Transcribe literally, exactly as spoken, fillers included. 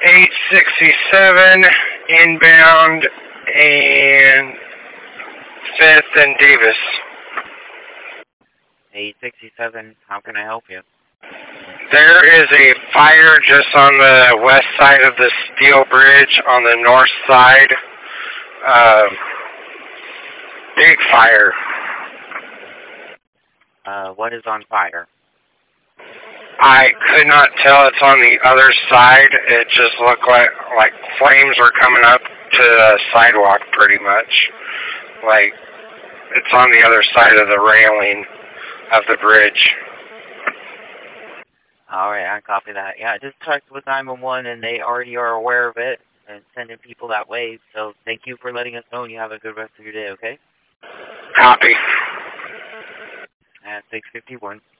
eight sixty-seven inbound and fifth and Davis. eight sixty-seven, how can I help you? There is a fire just on the west side of the steel bridge on the north side. Uh, big fire. Uh, what is on fire? I could not tell. It's on the other side. It just looked like like flames were coming up to the sidewalk pretty much. Like it's on the other side of the railing of the bridge. Alright, I copy that. Yeah, I just checked with nine one one and they already are aware of it and sending people that way. So thank you for letting us know and you have a good rest of your day, okay? Copy. At six fifty-one.